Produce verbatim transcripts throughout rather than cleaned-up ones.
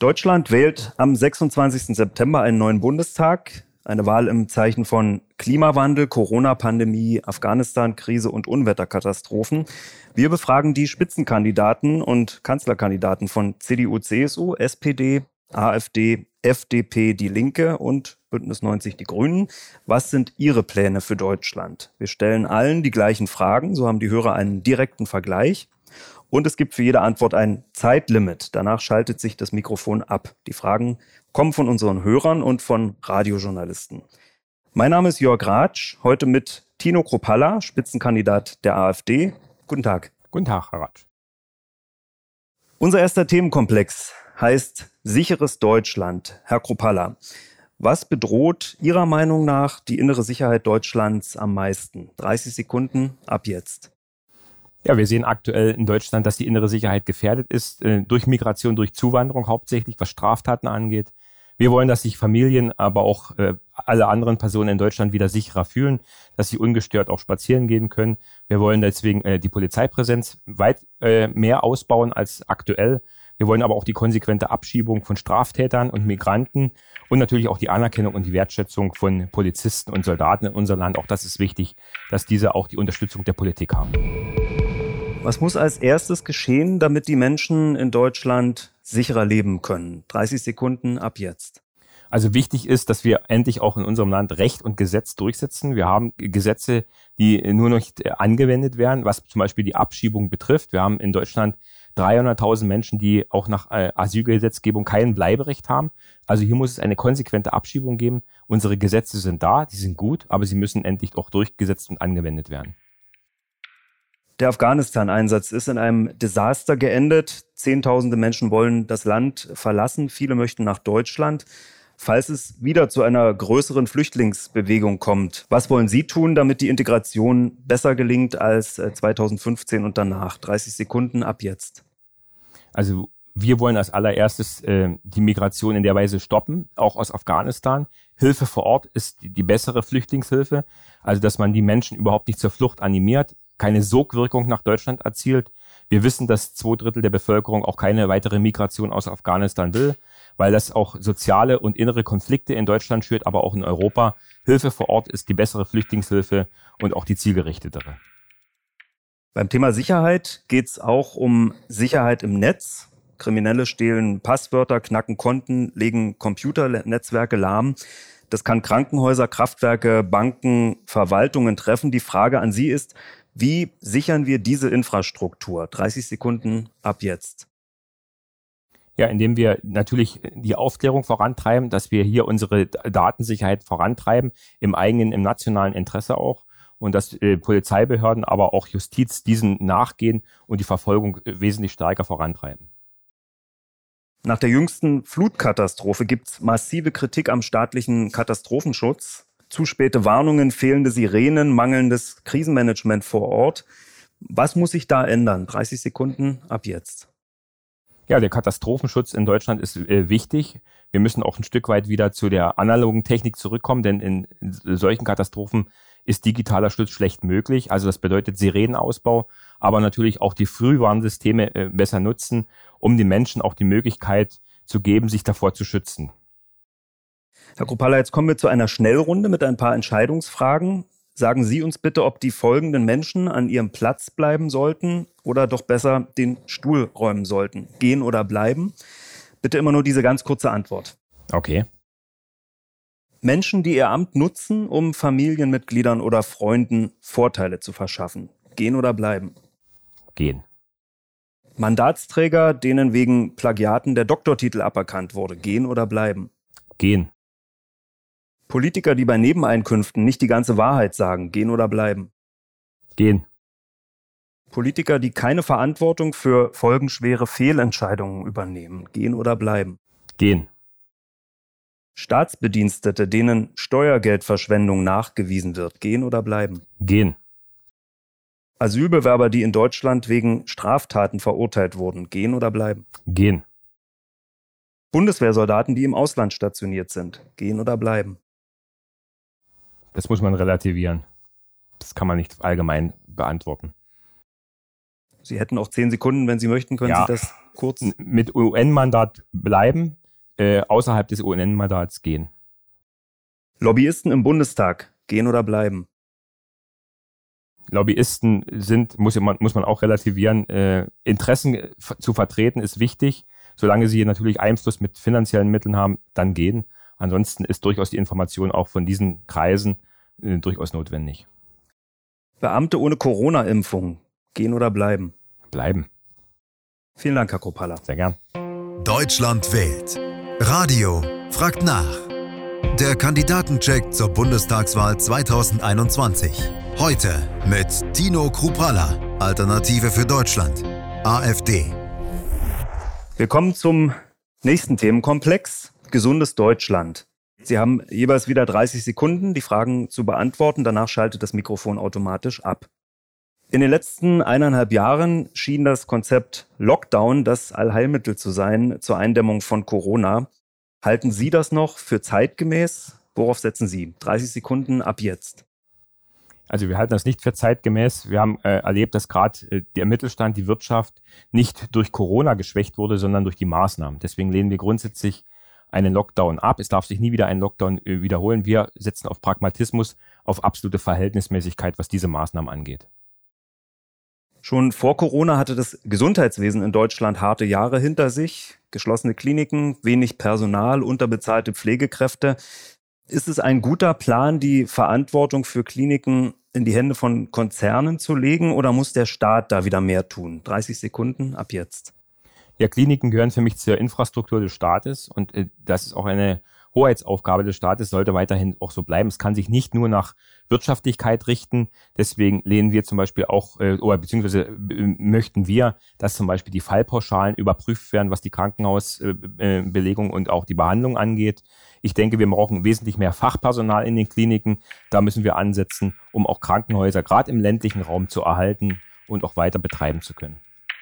Deutschland wählt am sechsundzwanzigsten September einen neuen Bundestag. Eine Wahl im Zeichen von Klimawandel, Corona-Pandemie, Afghanistan-Krise und Unwetterkatastrophen. Wir befragen die Spitzenkandidaten und Kanzlerkandidaten von C D U, C S U, S P D, AfD, F D P, Die Linke und Bündnis neunzig Die Grünen. Was sind ihre Pläne für Deutschland? Wir stellen allen die gleichen Fragen, so haben die Hörer einen direkten Vergleich. Und es gibt für jede Antwort ein Zeitlimit. Danach schaltet sich das Mikrofon ab. Die Fragen kommen von unseren Hörern und von Radiojournalisten. Mein Name ist Jörg Ratsch, heute mit Tino Kruppalla, Spitzenkandidat der AfD. Guten Tag. Guten Tag, Herr Ratsch. Unser erster Themenkomplex heißt sicheres Deutschland. Herr Kruppalla, was bedroht Ihrer Meinung nach die innere Sicherheit Deutschlands am meisten? dreißig Sekunden ab jetzt. Ja, wir sehen aktuell in Deutschland, dass die innere Sicherheit gefährdet ist, äh, durch Migration, durch Zuwanderung hauptsächlich, was Straftaten angeht. Wir wollen, dass sich Familien, aber auch äh, alle anderen Personen in Deutschland wieder sicherer fühlen, dass sie ungestört auch spazieren gehen können. Wir wollen deswegen äh, die Polizeipräsenz weit äh, mehr ausbauen als aktuell. Wir wollen aber auch die konsequente Abschiebung von Straftätern und Migranten und natürlich auch die Anerkennung und die Wertschätzung von Polizisten und Soldaten in unserem Land. Auch das ist wichtig, dass diese auch die Unterstützung der Politik haben. Was muss als erstes geschehen, damit die Menschen in Deutschland sicherer leben können? dreißig Sekunden ab jetzt. Also wichtig ist, dass wir endlich auch in unserem Land Recht und Gesetz durchsetzen. Wir haben Gesetze, die nur noch nicht angewendet werden, was zum Beispiel die Abschiebung betrifft. Wir haben in Deutschland dreihunderttausend Menschen, die auch nach Asylgesetzgebung kein Bleiberecht haben. Also hier muss es eine konsequente Abschiebung geben. Unsere Gesetze sind da, die sind gut, aber sie müssen endlich auch durchgesetzt und angewendet werden. Der Afghanistan-Einsatz ist in einem Desaster geendet. Zehntausende Menschen wollen das Land verlassen. Viele möchten nach Deutschland. Falls es wieder zu einer größeren Flüchtlingsbewegung kommt, was wollen Sie tun, damit die Integration besser gelingt als zweitausendfünfzehn und danach? dreißig Sekunden ab jetzt. Also wir wollen als allererstes äh, die Migration in der Weise stoppen, auch aus Afghanistan. Hilfe vor Ort ist die, die bessere Flüchtlingshilfe, also dass man die Menschen überhaupt nicht zur Flucht animiert, keine Sogwirkung nach Deutschland erzielt. Wir wissen, dass zwei Drittel der Bevölkerung auch keine weitere Migration aus Afghanistan will, weil das auch soziale und innere Konflikte in Deutschland schürt, aber auch in Europa. Hilfe vor Ort ist die bessere Flüchtlingshilfe und auch die zielgerichtetere. Beim Thema Sicherheit geht es auch um Sicherheit im Netz. Kriminelle stehlen Passwörter, knacken Konten, legen Computernetzwerke lahm. Das kann Krankenhäuser, Kraftwerke, Banken, Verwaltungen treffen. Die Frage an Sie ist, wie sichern wir diese Infrastruktur? dreißig Sekunden ab jetzt. Ja, indem wir natürlich die Aufklärung vorantreiben, dass wir hier unsere Datensicherheit vorantreiben, im eigenen, im nationalen Interesse auch. Und dass äh, Polizeibehörden, aber auch Justiz diesen nachgehen und die Verfolgung wesentlich stärker vorantreiben. Nach der jüngsten Flutkatastrophe gibt es massive Kritik am staatlichen Katastrophenschutz. Zu späte Warnungen, fehlende Sirenen, mangelndes Krisenmanagement vor Ort. Was muss sich da ändern? dreißig Sekunden ab jetzt. Ja, der Katastrophenschutz in Deutschland ist äh, wichtig. Wir müssen auch ein Stück weit wieder zu der analogen Technik zurückkommen, denn in, in solchen Katastrophen ist digitaler Schutz schlecht möglich. Also das bedeutet Sirenenausbau, aber natürlich auch die Frühwarnsysteme äh, besser nutzen, um den Menschen auch die Möglichkeit zu geben, sich davor zu schützen. Herr Kruppalla, jetzt kommen wir zu einer Schnellrunde mit ein paar Entscheidungsfragen. Sagen Sie uns bitte, ob die folgenden Menschen an ihrem Platz bleiben sollten oder doch besser den Stuhl räumen sollten. Gehen oder bleiben? Bitte immer nur diese ganz kurze Antwort. Okay. Menschen, die ihr Amt nutzen, um Familienmitgliedern oder Freunden Vorteile zu verschaffen. Gehen oder bleiben? Gehen. Mandatsträger, denen wegen Plagiaten der Doktortitel aberkannt wurde. Gehen oder bleiben? Gehen. Politiker, die bei Nebeneinkünften nicht die ganze Wahrheit sagen, gehen oder bleiben? Gehen. Politiker, die keine Verantwortung für folgenschwere Fehlentscheidungen übernehmen, gehen oder bleiben? Gehen. Staatsbedienstete, denen Steuergeldverschwendung nachgewiesen wird, gehen oder bleiben? Gehen. Asylbewerber, die in Deutschland wegen Straftaten verurteilt wurden, gehen oder bleiben? Gehen. Bundeswehrsoldaten, die im Ausland stationiert sind, gehen oder bleiben? Das muss man relativieren. Das kann man nicht allgemein beantworten. Sie hätten auch zehn Sekunden, wenn Sie möchten, können ja, Sie das kurz... Mit U N-Mandat bleiben, äh, außerhalb des U N-Mandats gehen. Lobbyisten im Bundestag, gehen oder bleiben? Lobbyisten sind, muss man, muss man auch relativieren, äh, Interessen f- zu vertreten ist wichtig. Solange sie natürlich Einfluss mit finanziellen Mitteln haben, dann gehen. Ansonsten ist durchaus die Information auch von diesen Kreisen äh, durchaus notwendig. Beamte ohne Corona-Impfung, gehen oder bleiben? Bleiben. Vielen Dank, Herr Kruppalla. Sehr gern. Deutschland wählt. Radio fragt nach. Der Kandidatencheck zur Bundestagswahl zwanzig einundzwanzig. Heute mit Tino Kruppalla, Alternative für Deutschland, AfD. Wir kommen zum nächsten Themenkomplex, gesundes Deutschland. Sie haben jeweils wieder dreißig Sekunden, die Fragen zu beantworten. Danach schaltet das Mikrofon automatisch ab. In den letzten eineinhalb Jahren schien das Konzept Lockdown das Allheilmittel zu sein zur Eindämmung von Corona. Halten Sie das noch für zeitgemäß? Worauf setzen Sie? dreißig Sekunden ab jetzt. Also wir halten das nicht für zeitgemäß. Wir haben äh, erlebt, dass gerade äh, der Mittelstand, die Wirtschaft nicht durch Corona geschwächt wurde, sondern durch die Maßnahmen. Deswegen lehnen wir grundsätzlich einen Lockdown ab. Es darf sich nie wieder ein Lockdown äh, wiederholen. Wir setzen auf Pragmatismus, auf absolute Verhältnismäßigkeit, was diese Maßnahmen angeht. Schon vor Corona hatte das Gesundheitswesen in Deutschland harte Jahre hinter sich. Geschlossene Kliniken, wenig Personal, unterbezahlte Pflegekräfte. Ist es ein guter Plan, die Verantwortung für Kliniken in die Hände von Konzernen zu legen, oder muss der Staat da wieder mehr tun? dreißig Sekunden ab jetzt. Ja, Kliniken gehören für mich zur Infrastruktur des Staates und äh, das ist auch eine Hoheitsaufgabe des Staates, sollte weiterhin auch so bleiben. Es kann sich nicht nur nach Wirtschaftlichkeit richten. Deswegen lehnen wir zum Beispiel auch, äh, oder beziehungsweise äh, möchten wir, dass zum Beispiel die Fallpauschalen überprüft werden, was die Krankenhausbelegung und auch die Behandlung angeht. Ich denke, wir brauchen wesentlich mehr Fachpersonal in den Kliniken. Da müssen wir ansetzen, um auch Krankenhäuser gerade im ländlichen Raum zu erhalten und auch weiter betreiben zu können.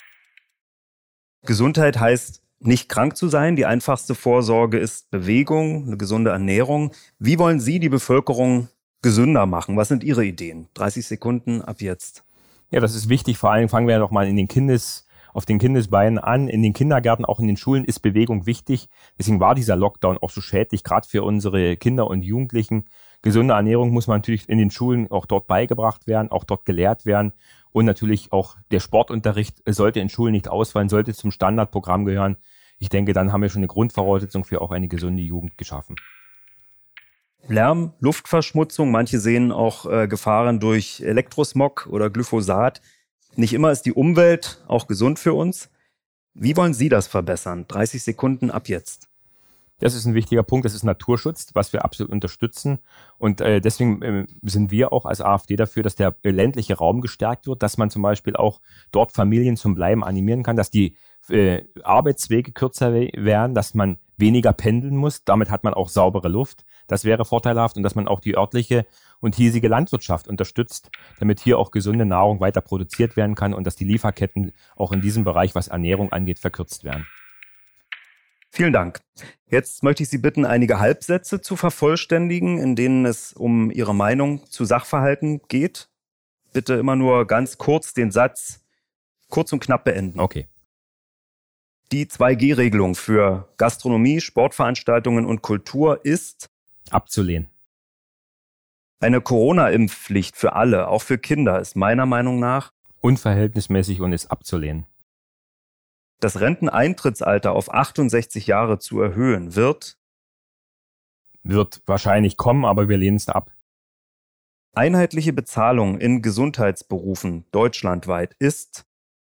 Gesundheit heißt, nicht krank zu sein. Die einfachste Vorsorge ist Bewegung, eine gesunde Ernährung. Wie wollen Sie die Bevölkerung gesünder machen? Was sind Ihre Ideen? dreißig Sekunden ab jetzt. Ja, das ist wichtig. Vor allem fangen wir ja noch mal in den Kindes, auf den Kindesbeinen an. In den Kindergärten, auch in den Schulen ist Bewegung wichtig. Deswegen war dieser Lockdown auch so schädlich, gerade für unsere Kinder und Jugendlichen. Gesunde Ernährung muss man natürlich in den Schulen auch dort beigebracht werden, auch dort gelehrt werden. Und natürlich auch der Sportunterricht sollte in Schulen nicht ausfallen, sollte zum Standardprogramm gehören. Ich denke, dann haben wir schon eine Grundvoraussetzung für auch eine gesunde Jugend geschaffen. Lärm, Luftverschmutzung, manche sehen auch äh, Gefahren durch Elektrosmog oder Glyphosat. Nicht immer ist die Umwelt auch gesund für uns. Wie wollen Sie das verbessern? dreißig Sekunden ab jetzt. Das ist ein wichtiger Punkt, das ist Naturschutz, was wir absolut unterstützen. Und äh, deswegen äh, sind wir auch als AfD dafür, dass der äh, ländliche Raum gestärkt wird, dass man zum Beispiel auch dort Familien zum Bleiben animieren kann, dass die äh, Arbeitswege kürzer werden, dass man weniger pendeln muss. Damit hat man auch saubere Luft. Das wäre vorteilhaft. Und dass man auch die örtliche und hiesige Landwirtschaft unterstützt, damit hier auch gesunde Nahrung weiter produziert werden kann und dass die Lieferketten auch in diesem Bereich, was Ernährung angeht, verkürzt werden. Vielen Dank. Jetzt möchte ich Sie bitten, einige Halbsätze zu vervollständigen, in denen es um Ihre Meinung zu Sachverhalten geht. Bitte immer nur ganz kurz den Satz kurz und knapp beenden. Okay. Die zwei G Regelung für Gastronomie, Sportveranstaltungen und Kultur ist abzulehnen. Eine Corona-Impfpflicht für alle, auch für Kinder, ist meiner Meinung nach unverhältnismäßig und ist abzulehnen. Das Renteneintrittsalter auf achtundsechzig Jahre zu erhöhen, wird wird wahrscheinlich kommen, aber wir lehnen es ab. Einheitliche Bezahlung in Gesundheitsberufen deutschlandweit ist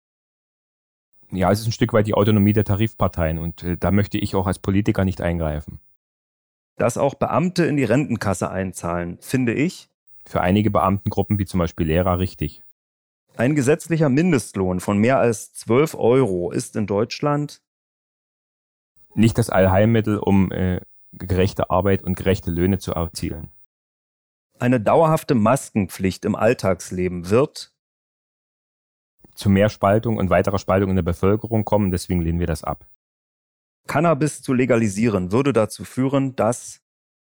Ja, es ist ein Stück weit die Autonomie der Tarifparteien und äh, da möchte ich auch als Politiker nicht eingreifen. Dass auch Beamte in die Rentenkasse einzahlen, finde ich für einige Beamtengruppen, wie zum Beispiel Lehrer, richtig. Ein gesetzlicher Mindestlohn von mehr als zwölf Euro ist in Deutschland nicht das Allheilmittel, um äh, gerechte Arbeit und gerechte Löhne zu erzielen. Eine dauerhafte Maskenpflicht im Alltagsleben wird zu mehr Spaltung und weiterer Spaltung in der Bevölkerung kommen, deswegen lehnen wir das ab. Cannabis zu legalisieren würde dazu führen, dass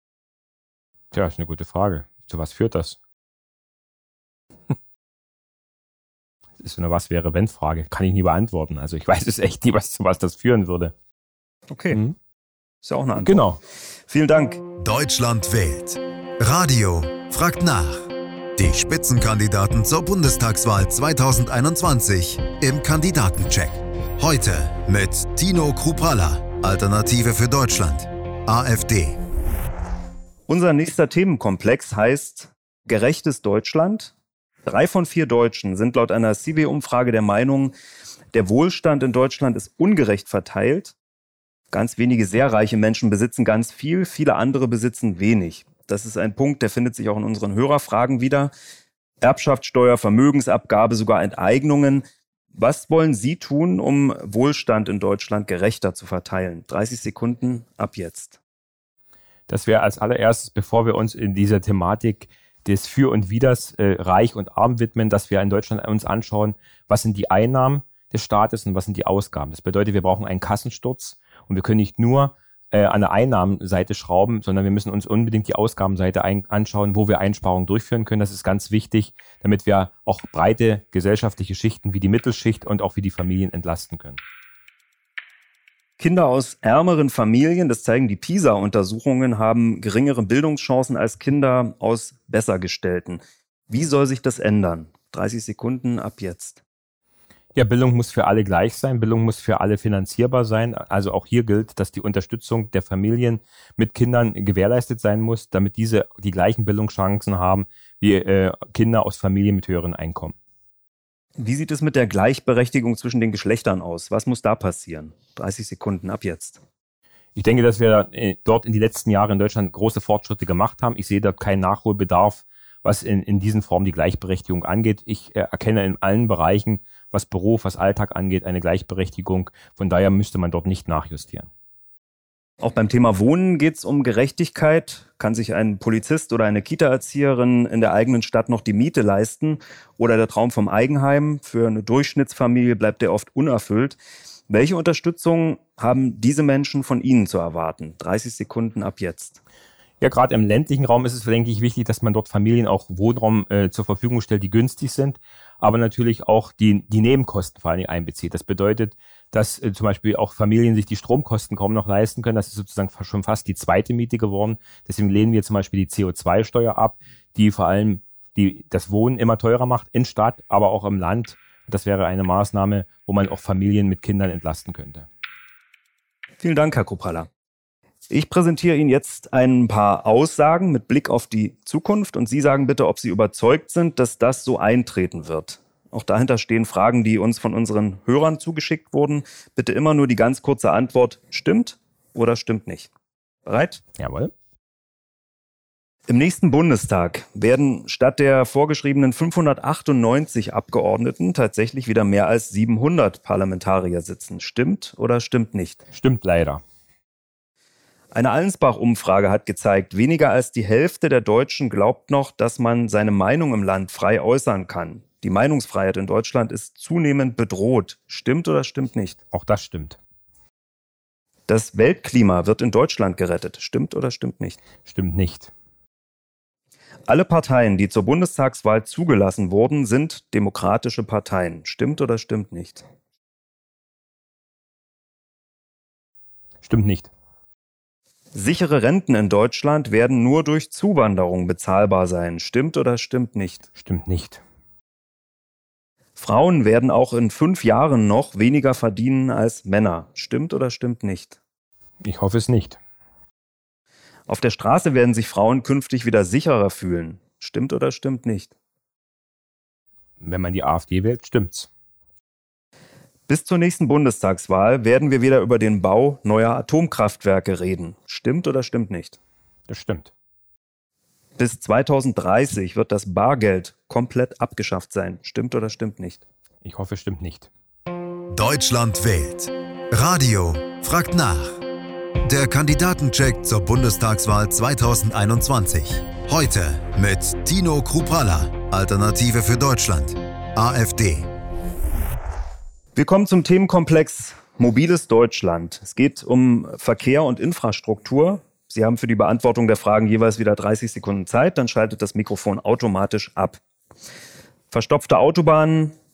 Tja, ist eine gute Frage. Zu was führt das? ist so eine Was-wäre-wenn-Frage. Kann ich nie beantworten. Also ich weiß es echt nie, was, zu was das führen würde. Okay. Mhm. Ist ja auch eine Antwort. Genau. Vielen Dank. Deutschland wählt. Radio fragt nach. Die Spitzenkandidaten zur Bundestagswahl zwanzig einundzwanzig im Kandidatencheck. Heute mit Tino Kruppalla, Alternative für Deutschland, AfD. Unser nächster Themenkomplex heißt Gerechtes Deutschland. Drei von vier Deutschen sind laut einer C W-Umfrage der Meinung, der Wohlstand in Deutschland ist ungerecht verteilt. Ganz wenige sehr reiche Menschen besitzen ganz viel, viele andere besitzen wenig. Das ist ein Punkt, der findet sich auch in unseren Hörerfragen wieder. Erbschaftssteuer, Vermögensabgabe, sogar Enteignungen. Was wollen Sie tun, um Wohlstand in Deutschland gerechter zu verteilen? dreißig Sekunden ab jetzt. Das wäre als allererstes, bevor wir uns in dieser Thematik des Für und Widers äh, Reich und Arm widmen, dass wir in Deutschland uns anschauen, was sind die Einnahmen des Staates und was sind die Ausgaben. Das bedeutet, wir brauchen einen Kassensturz und wir können nicht nur äh, an der Einnahmenseite schrauben, sondern wir müssen uns unbedingt die Ausgabenseite ein- anschauen, wo wir Einsparungen durchführen können. Das ist ganz wichtig, damit wir auch breite gesellschaftliche Schichten wie die Mittelschicht und auch wie die Familien entlasten können. Kinder aus ärmeren Familien, das zeigen die PISA-Untersuchungen, haben geringere Bildungschancen als Kinder aus Bessergestellten. Wie soll sich das ändern? dreißig Sekunden ab jetzt. Ja, Bildung muss für alle gleich sein. Bildung muss für alle finanzierbar sein. Also auch hier gilt, dass die Unterstützung der Familien mit Kindern gewährleistet sein muss, damit diese die gleichen Bildungschancen haben wie äh, Kinder aus Familien mit höheren Einkommen. Wie sieht es mit der Gleichberechtigung zwischen den Geschlechtern aus? Was muss da passieren? dreißig Sekunden ab jetzt. Ich denke, dass wir äh, dort in die letzten Jahre in Deutschland große Fortschritte gemacht haben. Ich sehe dort keinen Nachholbedarf, was in, in diesen Formen die Gleichberechtigung angeht. Ich äh, erkenne in allen Bereichen, was Beruf, was Alltag angeht, eine Gleichberechtigung. Von daher müsste man dort nicht nachjustieren. Auch beim Thema Wohnen geht es um Gerechtigkeit. Kann sich ein Polizist oder eine Kita-Erzieherin in der eigenen Stadt noch die Miete leisten? Oder der Traum vom Eigenheim? Für eine Durchschnittsfamilie bleibt der oft unerfüllt. Welche Unterstützung haben diese Menschen von Ihnen zu erwarten? dreißig Sekunden ab jetzt. Ja, gerade im ländlichen Raum ist es, denke ich, wichtig, dass man dort Familien auch Wohnraum äh, zur Verfügung stellt, die günstig sind, aber natürlich auch die, die Nebenkosten vor allem einbezieht. Das bedeutet, dass äh, zum Beispiel auch Familien sich die Stromkosten kaum noch leisten können. Das ist sozusagen schon fast die zweite Miete geworden. Deswegen lehnen wir zum Beispiel die C O zwei Steuer ab, die vor allem die, das Wohnen immer teurer macht, in Stadt, aber auch im Land. Das wäre eine Maßnahme, wo man auch Familien mit Kindern entlasten könnte. Vielen Dank, Herr Kruppalla. Ich präsentiere Ihnen jetzt ein paar Aussagen mit Blick auf die Zukunft und Sie sagen bitte, ob Sie überzeugt sind, dass das so eintreten wird. Auch dahinter stehen Fragen, die uns von unseren Hörern zugeschickt wurden. Bitte immer nur die ganz kurze Antwort, stimmt oder stimmt nicht. Bereit? Jawohl. Im nächsten Bundestag werden statt der vorgeschriebenen fünfhundertachtundneunzig Abgeordneten tatsächlich wieder mehr als siebenhundert Parlamentarier sitzen. Stimmt oder stimmt nicht? Stimmt leider. Eine Allensbach-Umfrage hat gezeigt, weniger als die Hälfte der Deutschen glaubt noch, dass man seine Meinung im Land frei äußern kann. Die Meinungsfreiheit in Deutschland ist zunehmend bedroht. Stimmt oder stimmt nicht? Auch das stimmt. Das Weltklima wird in Deutschland gerettet. Stimmt oder stimmt nicht? Stimmt nicht. Alle Parteien, die zur Bundestagswahl zugelassen wurden, sind demokratische Parteien. Stimmt oder stimmt nicht? Stimmt nicht. Sichere Renten in Deutschland werden nur durch Zuwanderung bezahlbar sein. Stimmt oder stimmt nicht? Stimmt nicht. Frauen werden auch in fünf Jahren noch weniger verdienen als Männer. Stimmt oder stimmt nicht? Ich hoffe es nicht. Auf der Straße werden sich Frauen künftig wieder sicherer fühlen. Stimmt oder stimmt nicht? Wenn man die AfD wählt, stimmt's. Bis zur nächsten Bundestagswahl werden wir wieder über den Bau neuer Atomkraftwerke reden. Stimmt oder stimmt nicht? Das stimmt. Bis zweitausenddreißig wird das Bargeld komplett abgeschafft sein. Stimmt oder stimmt nicht? Ich hoffe, es stimmt nicht. Deutschland wählt. Radio fragt nach. Der Kandidatencheck zur Bundestagswahl zwanzig einundzwanzig. Heute mit Tino Kruppalla, Alternative für Deutschland, AfD. Wir kommen zum Themenkomplex Mobiles Deutschland. Es geht um Verkehr und Infrastruktur. Sie haben für die Beantwortung der Fragen jeweils wieder dreißig Sekunden Zeit, dann schaltet das Mikrofon automatisch ab. Verstopfte Autobahnen,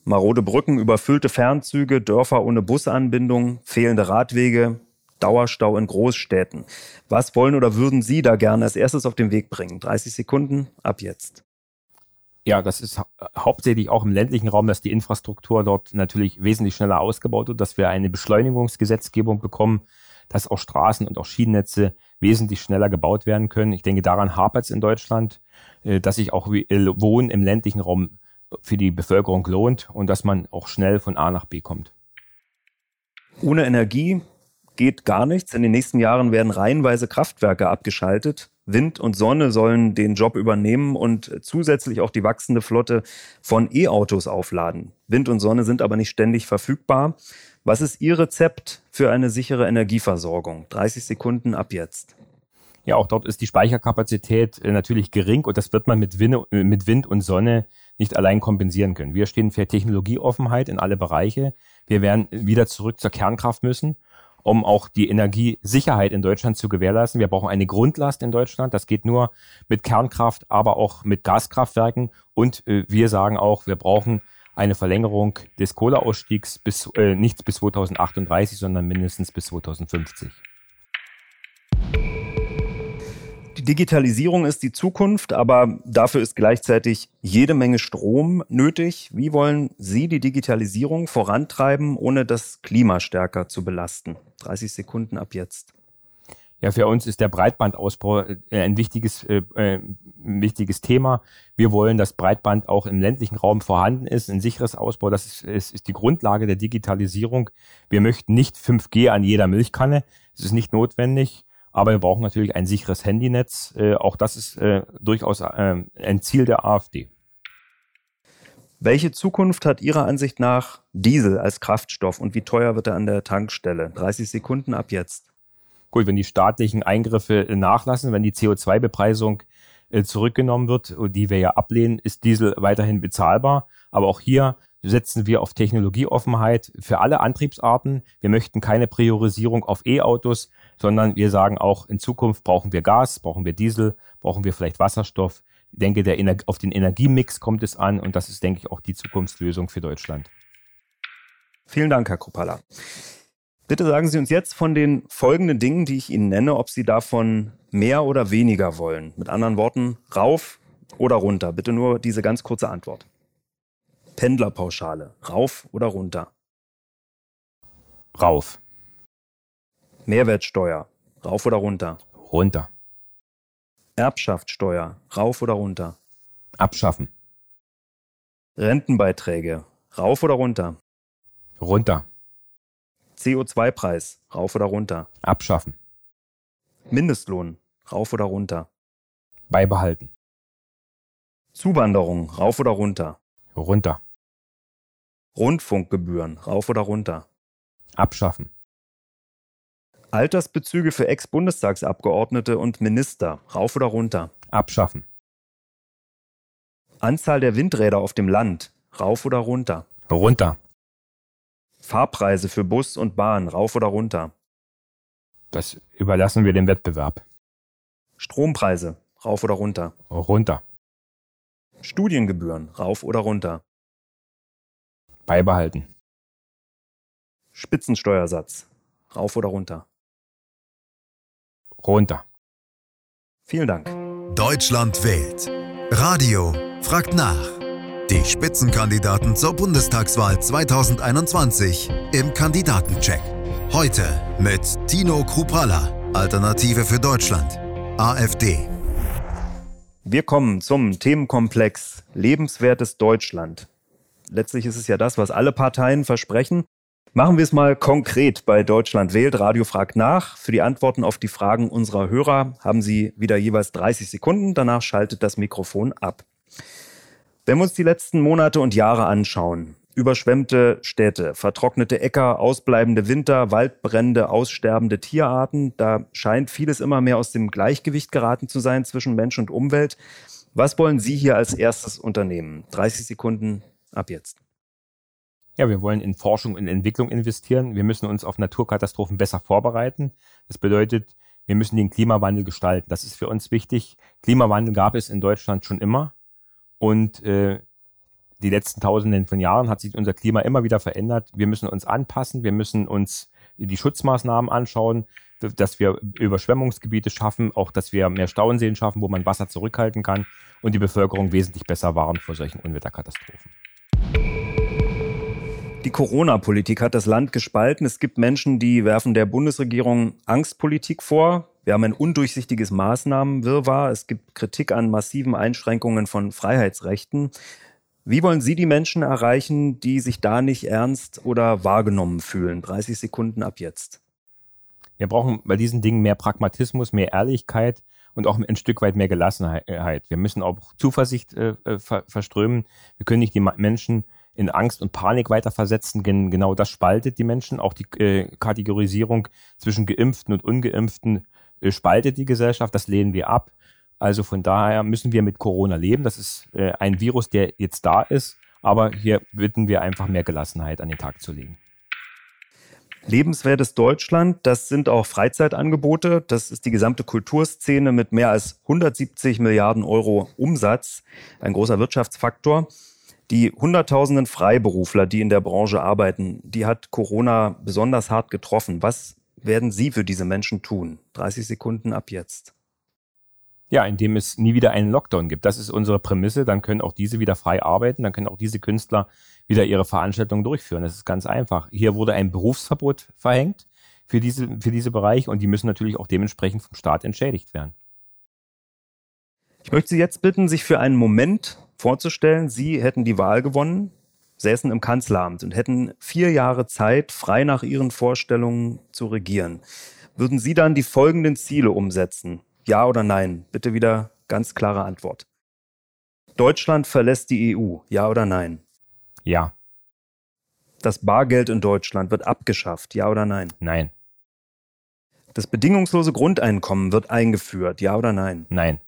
Marode Brücken, überfüllte Fernzüge, Dörfer ohne Busanbindung, fehlende Radwege, Dauerstau in Großstädten. Was wollen oder würden Sie da gerne als erstes auf den Weg bringen? dreißig Sekunden, ab jetzt. Ja, das ist hau- hauptsächlich auch im ländlichen Raum, dass die Infrastruktur dort natürlich wesentlich schneller ausgebaut wird, dass wir eine Beschleunigungsgesetzgebung bekommen, dass auch Straßen und auch Schienennetze wesentlich schneller gebaut werden können. Ich denke, daran hapert es in Deutschland, äh, dass sich auch wie- äh, Wohnen im ländlichen Raum für die Bevölkerung lohnt und dass man auch schnell von A nach B kommt. Ohne Energie geht gar nichts. In den nächsten Jahren werden reihenweise Kraftwerke abgeschaltet. Wind und Sonne sollen den Job übernehmen und zusätzlich auch die wachsende Flotte von E-Autos aufladen. Wind und Sonne sind aber nicht ständig verfügbar. Was ist Ihr Rezept für eine sichere Energieversorgung? dreißig Sekunden, ab jetzt. Ja, auch dort ist die Speicherkapazität äh, natürlich gering und das wird man mit Wind, äh, mit Wind und Sonne nicht allein kompensieren können. Wir stehen für Technologieoffenheit in alle Bereiche. Wir werden wieder zurück zur Kernkraft müssen, um auch die Energiesicherheit in Deutschland zu gewährleisten. Wir brauchen eine Grundlast in Deutschland. Das geht nur mit Kernkraft, aber auch mit Gaskraftwerken. Und äh, wir sagen auch, wir brauchen eine Verlängerung des Kohleausstiegs bis äh, nicht bis zweitausendachtunddreißig, sondern mindestens bis zweitausendfünfzig. Die Digitalisierung ist die Zukunft, aber dafür ist gleichzeitig jede Menge Strom nötig. Wie wollen Sie die Digitalisierung vorantreiben, ohne das Klima stärker zu belasten? dreißig Sekunden, ab jetzt. Ja, für uns ist der Breitbandausbau äh, ein wichtiges, äh, ein wichtiges Thema. Wir wollen, dass Breitband auch im ländlichen Raum vorhanden ist, ein sicheres Ausbau. Das ist, ist, ist die Grundlage der Digitalisierung. Wir möchten nicht fünf G an jeder Milchkanne. Es ist nicht notwendig. Aber wir brauchen natürlich ein sicheres Handynetz. Äh, auch das ist äh, durchaus äh, ein Ziel der AfD. Welche Zukunft hat Ihrer Ansicht nach Diesel als Kraftstoff und wie teuer wird er an der Tankstelle? dreißig Sekunden, ab jetzt. Gut, wenn die staatlichen Eingriffe äh, nachlassen, wenn die C O zwei Bepreisung äh, zurückgenommen wird, die wir ja ablehnen, ist Diesel weiterhin bezahlbar. Aber auch hier setzen wir auf Technologieoffenheit für alle Antriebsarten. Wir möchten keine Priorisierung auf E-Autos, sondern wir sagen auch, in Zukunft brauchen wir Gas, brauchen wir Diesel, brauchen wir vielleicht Wasserstoff. Ich denke, der Ener- auf den Energiemix kommt es an und das ist, denke ich, auch die Zukunftslösung für Deutschland. Vielen Dank, Herr Kruppalla. Bitte sagen Sie uns jetzt von den folgenden Dingen, die ich Ihnen nenne, ob Sie davon mehr oder weniger wollen. Mit anderen Worten, rauf oder runter. Bitte nur diese ganz kurze Antwort. Pendlerpauschale, rauf oder runter? Rauf. Mehrwertsteuer, rauf oder runter? Runter. Erbschaftssteuer, rauf oder runter? Abschaffen. Rentenbeiträge, rauf oder runter? Runter. C O zwei Preis, rauf oder runter? Abschaffen. Mindestlohn, rauf oder runter? Beibehalten. Zuwanderung, rauf oder runter? Runter. Rundfunkgebühren, rauf oder runter? Abschaffen. Altersbezüge für Ex-Bundestagsabgeordnete und Minister, rauf oder runter? Abschaffen. Anzahl der Windräder auf dem Land, rauf oder runter? Runter. Fahrpreise für Bus und Bahn, rauf oder runter? Das überlassen wir dem Wettbewerb. Strompreise, rauf oder runter? Runter. Studiengebühren, rauf oder runter? Beibehalten. Spitzensteuersatz, rauf oder runter? Runter. Vielen Dank. Deutschland wählt. Radio fragt nach. Die Spitzenkandidaten zur Bundestagswahl zweitausendeinundzwanzig im Kandidatencheck. Heute mit Tino Kruppalla, Alternative für Deutschland, AfD. Wir kommen zum Themenkomplex Lebenswertes Deutschland. Letztlich ist es ja das, was alle Parteien versprechen. Machen wir es mal konkret bei Deutschland wählt. Radio fragt nach. Für die Antworten auf die Fragen unserer Hörer haben Sie wieder jeweils dreißig Sekunden. Danach schaltet das Mikrofon ab. Wenn wir uns die letzten Monate und Jahre anschauen, überschwemmte Städte, vertrocknete Äcker, ausbleibende Winter, Waldbrände, aussterbende Tierarten, da scheint vieles immer mehr aus dem Gleichgewicht geraten zu sein zwischen Mensch und Umwelt. Was wollen Sie hier als erstes unternehmen? dreißig Sekunden ab jetzt. Ja, wir wollen in Forschung und Entwicklung investieren. Wir müssen uns auf Naturkatastrophen besser vorbereiten. Das bedeutet, wir müssen den Klimawandel gestalten. Das ist für uns wichtig. Klimawandel gab es in Deutschland schon immer. Und äh, die letzten Tausenden von Jahren hat sich unser Klima immer wieder verändert. Wir müssen uns anpassen, wir müssen uns die Schutzmaßnahmen anschauen, dass wir Überschwemmungsgebiete schaffen, auch dass wir mehr Stauenseen schaffen, wo man Wasser zurückhalten kann und die Bevölkerung wesentlich besser warnen vor solchen Unwetterkatastrophen. Die Corona-Politik hat das Land gespalten. Es gibt Menschen, die werfen der Bundesregierung Angstpolitik vor. Wir haben ein undurchsichtiges Maßnahmenwirrwarr. Es gibt Kritik an massiven Einschränkungen von Freiheitsrechten. Wie wollen Sie die Menschen erreichen, die sich da nicht ernst oder wahrgenommen fühlen? dreißig Sekunden ab jetzt. Wir brauchen bei diesen Dingen mehr Pragmatismus, mehr Ehrlichkeit und auch ein Stück weit mehr Gelassenheit. Wir müssen auch Zuversicht äh, ver- verströmen. Wir können nicht die Menschen in Angst und Panik weiter versetzen. Gen- genau das spaltet die Menschen. Auch die äh, Kategorisierung zwischen Geimpften und Ungeimpften äh, spaltet die Gesellschaft. Das lehnen wir ab. Also von daher müssen wir mit Corona leben. Das ist äh, ein Virus, der jetzt da ist. Aber hier bitten wir einfach mehr Gelassenheit an den Tag zu legen. Lebenswertes Deutschland, das sind auch Freizeitangebote. Das ist die gesamte Kulturszene mit mehr als hundertsiebzig Milliarden Euro Umsatz. Ein großer Wirtschaftsfaktor. Die Hunderttausenden Freiberufler, die in der Branche arbeiten, die hat Corona besonders hart getroffen. Was werden Sie für diese Menschen tun? dreißig Sekunden ab jetzt. Ja, indem es nie wieder einen Lockdown gibt. Das ist unsere Prämisse. Dann können auch diese wieder frei arbeiten. Dann können auch diese Künstler wieder ihre Veranstaltungen durchführen. Das ist ganz einfach. Hier wurde ein Berufsverbot verhängt für diese, für diese Bereiche und die müssen natürlich auch dementsprechend vom Staat entschädigt werden. Ich möchte Sie jetzt bitten, sich für einen Moment vorzustellen, Sie hätten die Wahl gewonnen, säßen im Kanzleramt und hätten vier Jahre Zeit, frei nach Ihren Vorstellungen zu regieren. Würden Sie dann die folgenden Ziele umsetzen? Ja oder nein? Bitte wieder ganz klare Antwort. Deutschland verlässt die E U. Ja oder nein? Ja. Das Bargeld in Deutschland wird abgeschafft. Ja oder nein? Nein. Das bedingungslose Grundeinkommen wird eingeführt. Ja oder nein? Nein.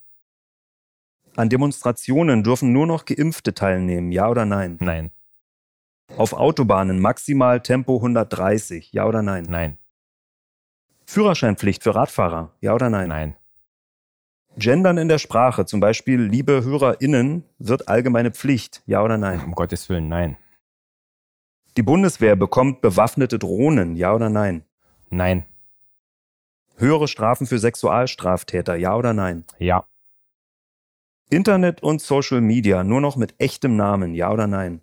An Demonstrationen dürfen nur noch Geimpfte teilnehmen. Ja oder nein? Nein. Auf Autobahnen maximal Tempo hundertdreißig. Ja oder nein? Nein. Führerscheinpflicht für Radfahrer. Ja oder nein? Nein. Gendern in der Sprache, zum Beispiel liebe HörerInnen, wird allgemeine Pflicht. Ja oder nein? Um Gottes Willen, nein. Die Bundeswehr bekommt bewaffnete Drohnen. Ja oder nein? Nein. Höhere Strafen für Sexualstraftäter. Ja oder nein? Ja. Internet und Social Media nur noch mit echtem Namen. Ja oder nein?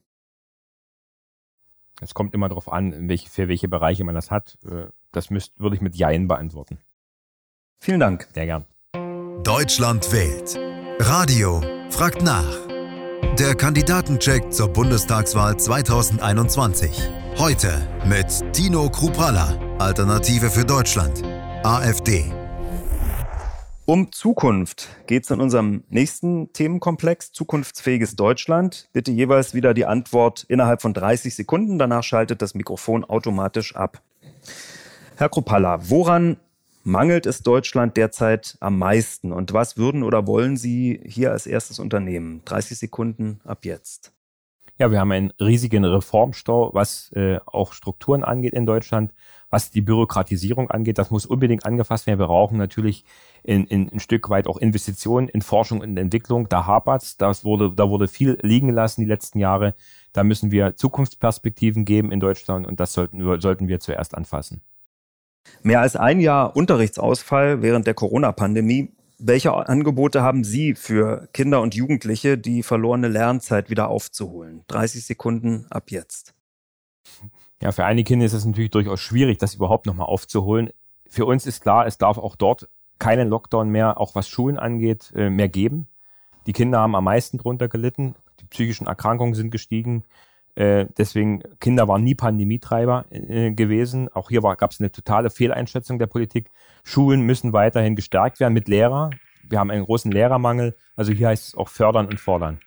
Es kommt immer darauf an, welche, für welche Bereiche man das hat. Das müsst, würde ich mit Jein beantworten. Vielen Dank. Sehr gern. Deutschland wählt. Radio fragt nach. Der Kandidatencheck zur Bundestagswahl zwanzig einundzwanzig. Heute mit Tino Kruppalla, Alternative für Deutschland, AfD. Um Zukunft geht es in unserem nächsten Themenkomplex, zukunftsfähiges Deutschland. Bitte jeweils wieder die Antwort innerhalb von dreißig Sekunden, danach schaltet das Mikrofon automatisch ab. Herr Kruppalla, woran mangelt es Deutschland derzeit am meisten und was würden oder wollen Sie hier als erstes unternehmen? dreißig Sekunden ab jetzt. Ja, wir haben einen riesigen Reformstau, was äh, auch Strukturen angeht in Deutschland, was die Bürokratisierung angeht. Das muss unbedingt angefasst werden. Wir brauchen natürlich in, in, ein Stück weit auch Investitionen in Forschung und Entwicklung. Da hapert's. Das wurde, da wurde viel liegen gelassen die letzten Jahre. Da müssen wir Zukunftsperspektiven geben in Deutschland und das sollten wir, sollten wir zuerst anfassen. Mehr als ein Jahr Unterrichtsausfall während der Corona-Pandemie. Welche Angebote haben Sie für Kinder und Jugendliche, die verlorene Lernzeit wieder aufzuholen? dreißig Sekunden ab jetzt. Ja, für einige Kinder ist es natürlich durchaus schwierig, das überhaupt nochmal aufzuholen. Für uns ist klar, es darf auch dort keinen Lockdown mehr, auch was Schulen angeht, mehr geben. Die Kinder haben am meisten drunter gelitten. Die psychischen Erkrankungen sind gestiegen. Äh, deswegen, Kinder waren nie Pandemietreiber äh, gewesen. Auch hier gab es eine totale Fehleinschätzung der Politik. Schulen müssen weiterhin gestärkt werden mit Lehrern. Wir haben einen großen Lehrermangel. Also hier heißt es auch fördern und fordern.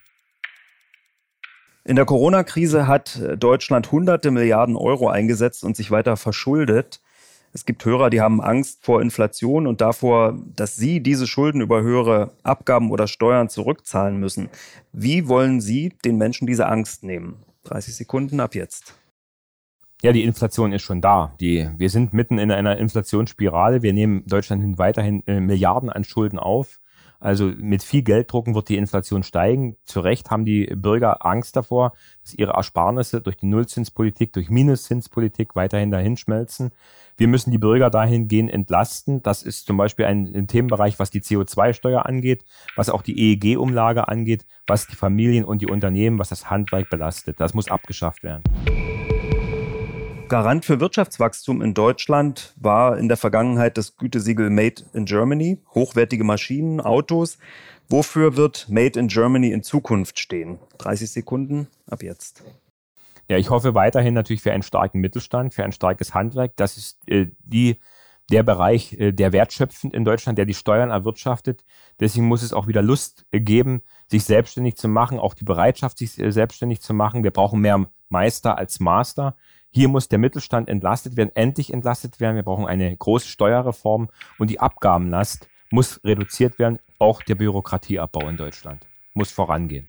In der Corona-Krise hat Deutschland hunderte Milliarden Euro eingesetzt und sich weiter verschuldet. Es gibt Hörer, die haben Angst vor Inflation und davor, dass sie diese Schulden über höhere Abgaben oder Steuern zurückzahlen müssen. Wie wollen Sie den Menschen diese Angst nehmen? dreißig Sekunden ab jetzt. Ja, die Inflation ist schon da. Die, wir sind mitten in einer Inflationsspirale. Wir nehmen Deutschland weiterhin äh, Milliarden an Schulden auf. Also mit viel Gelddrucken wird die Inflation steigen. Zu Recht haben die Bürger Angst davor, dass ihre Ersparnisse durch die Nullzinspolitik, durch Minuszinspolitik weiterhin dahinschmelzen. Wir müssen die Bürger dahingehend entlasten. Das ist zum Beispiel ein, ein Themenbereich, was die C O zwei Steuer angeht, was auch die E E G-Umlage angeht, was die Familien und die Unternehmen, was das Handwerk belastet. Das muss abgeschafft werden. Garant für Wirtschaftswachstum in Deutschland war in der Vergangenheit das Gütesiegel Made in Germany, hochwertige Maschinen, Autos. Wofür wird Made in Germany in Zukunft stehen? dreißig Sekunden ab jetzt. Ja, ich hoffe weiterhin natürlich für einen starken Mittelstand, für ein starkes Handwerk. Das ist äh, die, der Bereich, äh, der wertschöpfend in Deutschland, der die Steuern erwirtschaftet. Deswegen muss es auch wieder Lust äh, geben, sich selbstständig zu machen, auch die Bereitschaft, sich äh, selbstständig zu machen. Wir brauchen mehr Meister als Master. Hier muss der Mittelstand entlastet werden, endlich entlastet werden. Wir brauchen eine große Steuerreform und die Abgabenlast muss reduziert werden. Auch der Bürokratieabbau in Deutschland muss vorangehen.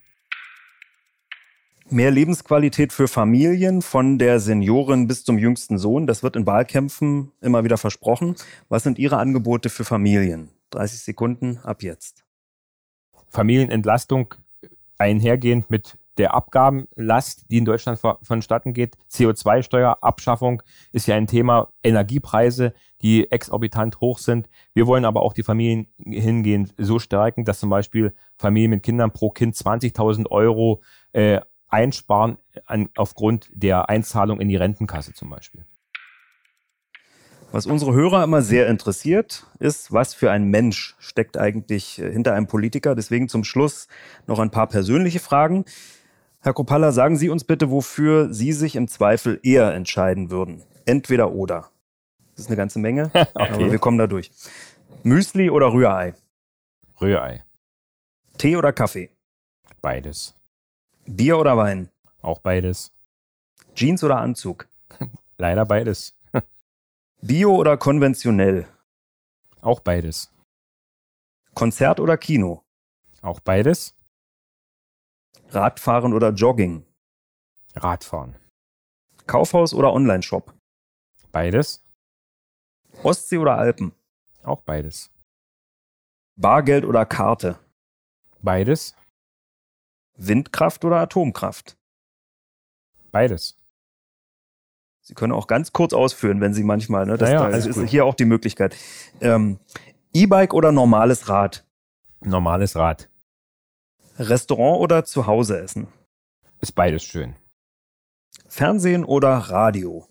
Mehr Lebensqualität für Familien, von der Seniorin bis zum jüngsten Sohn. Das wird in Wahlkämpfen immer wieder versprochen. Was sind Ihre Angebote für Familien? dreißig Sekunden ab jetzt. Familienentlastung einhergehend mit der Abgabenlast, die in Deutschland vonstatten geht. C O zwei Steuerabschaffung ist ja ein Thema. Energiepreise, die exorbitant hoch sind. Wir wollen aber auch die Familien hingehend so stärken, dass zum Beispiel Familien mit Kindern pro Kind zwanzigtausend Euro äh, einsparen an, aufgrund der Einzahlung in die Rentenkasse zum Beispiel. Was unsere Hörer immer sehr interessiert, ist, was für ein Mensch steckt eigentlich hinter einem Politiker. Deswegen zum Schluss noch ein paar persönliche Fragen. Herr Kruppalla, sagen Sie uns bitte, wofür Sie sich im Zweifel eher entscheiden würden. Entweder oder. Das ist eine ganze Menge, okay. Aber wir kommen da durch. Müsli oder Rührei? Rührei. Tee oder Kaffee? Beides. Bier oder Wein? Auch beides. Jeans oder Anzug? Leider beides. Bio oder konventionell? Auch beides. Konzert oder Kino? Auch beides. Radfahren oder Jogging? Radfahren. Kaufhaus oder Onlineshop? Beides. Ostsee oder Alpen? Auch beides. Bargeld oder Karte? Beides. Windkraft oder Atomkraft? Beides. Sie können auch ganz kurz ausführen, wenn Sie manchmal, ne, das naja, da ist gut. Hier auch die Möglichkeit. Ähm, E-Bike oder normales Rad? Normales Rad. Restaurant oder zu Hause essen? Ist beides schön. Fernsehen oder Radio?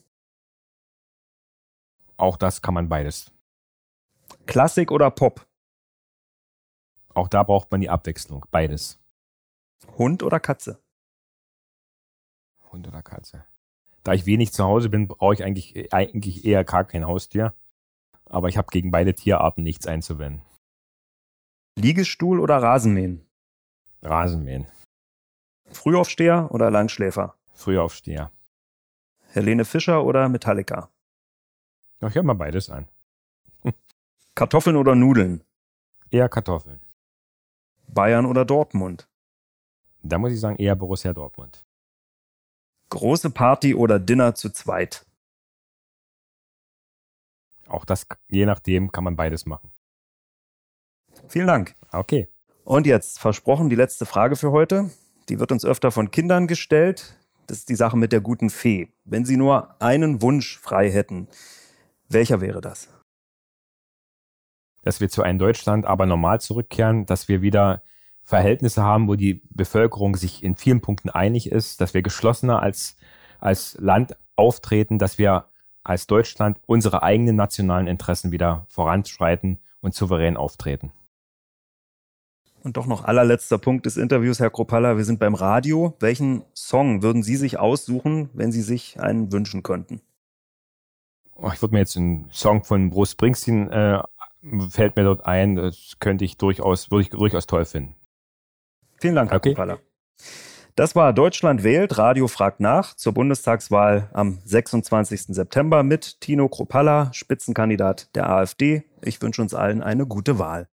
Auch das kann man beides. Klassik oder Pop? Auch da braucht man die Abwechslung. Beides. Hund oder Katze? Hund oder Katze. Da ich wenig zu Hause bin, brauche ich eigentlich, eigentlich eher gar kein Haustier. Aber ich habe gegen beide Tierarten nichts einzuwenden. Liegestuhl oder Rasenmähen? Rasenmähen. Frühaufsteher oder Langschläfer? Frühaufsteher. Helene Fischer oder Metallica? Ich höre mal beides an. Kartoffeln oder Nudeln? Eher Kartoffeln. Bayern oder Dortmund? Da muss ich sagen, eher Borussia Dortmund. Große Party oder Dinner zu zweit? Auch das, je nachdem, kann man beides machen. Vielen Dank. Okay. Und jetzt, versprochen, die letzte Frage für heute. Die wird uns öfter von Kindern gestellt. Das ist die Sache mit der guten Fee. Wenn Sie nur einen Wunsch frei hätten, welcher wäre das? Dass wir zu einem Deutschland aber normal zurückkehren, dass wir wieder Verhältnisse haben, wo die Bevölkerung sich in vielen Punkten einig ist, dass wir geschlossener als, als Land auftreten, dass wir als Deutschland unsere eigenen nationalen Interessen wieder voranschreiten und souverän auftreten. Und doch noch allerletzter Punkt des Interviews, Herr Kruppalla, wir sind beim Radio. Welchen Song würden Sie sich aussuchen, wenn Sie sich einen wünschen könnten? Oh, ich würde mir jetzt einen Song von Bruce Springsteen, äh, fällt mir dort ein, das könnte ich durchaus, würde ich durchaus toll finden. Vielen Dank, Herr okay. Kruppalla. Das war Deutschland wählt, Radio fragt nach zur Bundestagswahl am sechsundzwanzigsten September mit Tino Kruppalla, Spitzenkandidat der AfD. Ich wünsche uns allen eine gute Wahl.